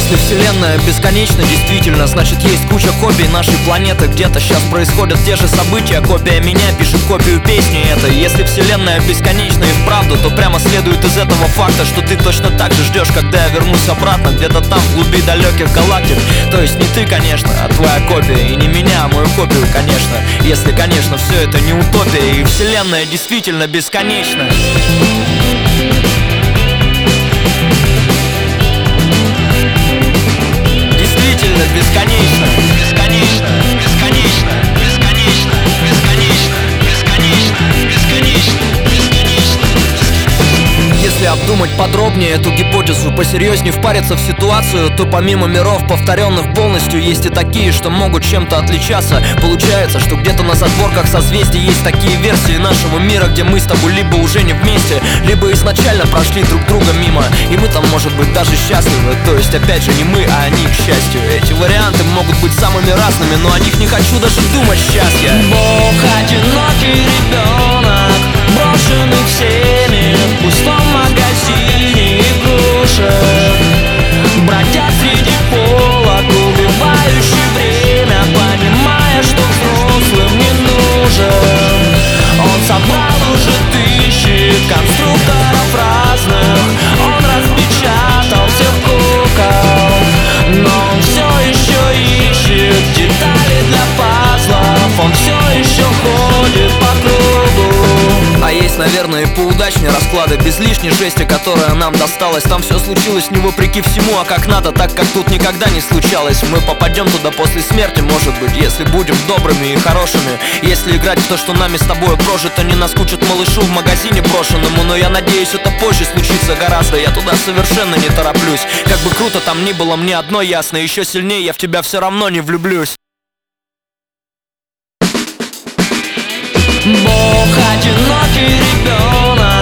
Если вселенная бесконечна, действительно, значит есть куча копий нашей планеты. Где-то сейчас происходят те же события. Копия меня пишет копию песни этой. Если вселенная бесконечна и вправду, то прямо следует из этого факта, что ты точно так же ждешь, когда я вернусь обратно, где-то там, в глуби далеких галактик. То есть не ты, конечно, а твоя копия. И не меня, а мою копию, конечно. Если, конечно, все это не утопия, и вселенная действительно бесконечна. Действительно бесконечно. Бесконечно, бесконечно, бесконечно, бесконечно, бесконечно, бесконечно, бесконечно. Если обдумать подробнее эту гипотезу, посерьезнее впариться в ситуацию, то помимо миров, повторенных полностью, есть и такие, что могут чем-то отличаться. Получается, что где-то на задворках созвездий есть такие версии нашего мира, где мы с тобой либо уже не вместе, либо изначально прошли друг друга мимо, и мы там, может быть, даже счастливы. То есть, опять же, не мы, а они, к счастью. Эти варианты могут быть самыми разными, но о них не хочу даже думать сейчас я. Бог одинокий ребенок, брошенный всеми в пустом магазине игрушек, бродя среди полок, убивающий время, понимая, что взрослым не нужен. Он собрал уже тысячи конструкторов разных, он распечатал всех кукол, но он все еще ищет детали для пазлов, он все еще ходит по кругу. А есть, наверное, и поудачнее расклады, без лишней жести, которая нам досталась. Там все случилось не вопреки всему, а как надо, так как тут никогда не случалось. Мы попадем туда после смерти, может быть, если будем добрыми и хорошими. Если играть в то, что нами с тобой прожито, не наскучит малышу в магазине брошенному. Но я надеюсь, это позже случится гораздо, я туда совершенно не тороплюсь. Как бы круто там ни было, мне одно ясно: еще сильнее я в тебя все равно не влюблюсь. Бог одинокий ребенок,